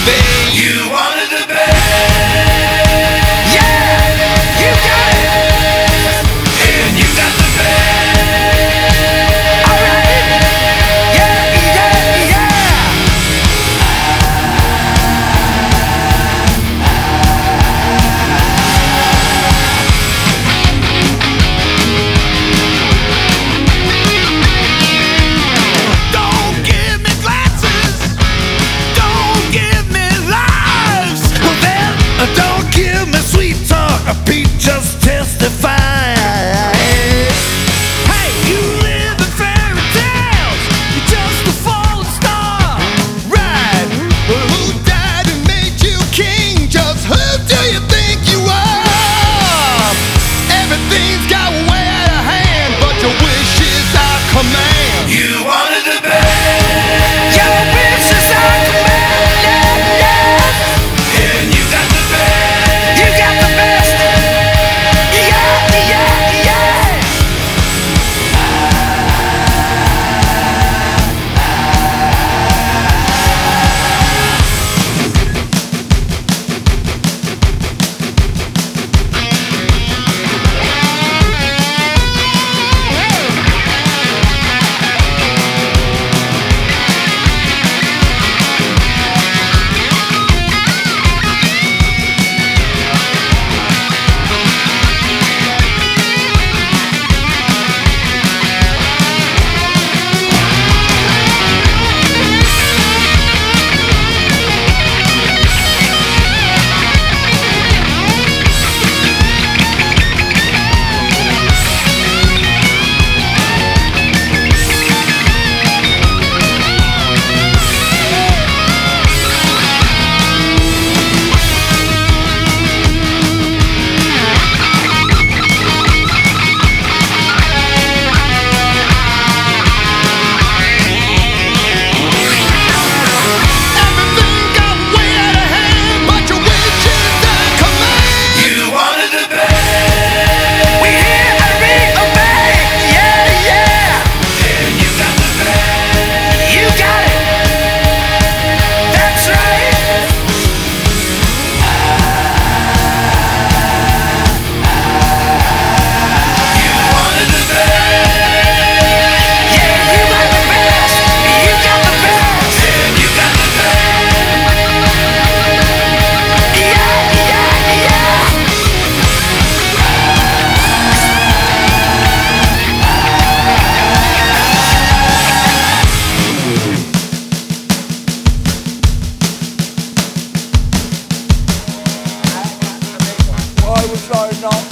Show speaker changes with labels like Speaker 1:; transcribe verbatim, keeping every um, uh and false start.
Speaker 1: thing.
Speaker 2: You wanted the best.
Speaker 1: Yeah, you got it.
Speaker 2: And you got the best.
Speaker 1: Alright. Yeah, yeah, yeah. Don't give me glasses. Don't give me lies. Then don't give me sweet talk. Pete, just testify. Hey, you live in fairy tales. You're just a fallen star. Right.
Speaker 3: Well, who died and made you king? Just who do you think you are? Everything's got way out of hand, but your wishes are command.
Speaker 2: You wanted the best.
Speaker 1: Your wishes are commanded. Yeah.
Speaker 2: And you got the best.
Speaker 1: You got the best. Yeah, yeah, yeah.
Speaker 3: Everything got way out of hand, but your wishes are command.
Speaker 2: You wanted the best.
Speaker 1: We hear and we obey. Yeah, yeah.
Speaker 2: And you got the best.
Speaker 1: You got it. That's right.
Speaker 2: You wanted the best.
Speaker 1: Yeah, you got the best. You got the best.
Speaker 2: And you got the best.
Speaker 1: Yeah, yeah, yeah.
Speaker 4: I was trying not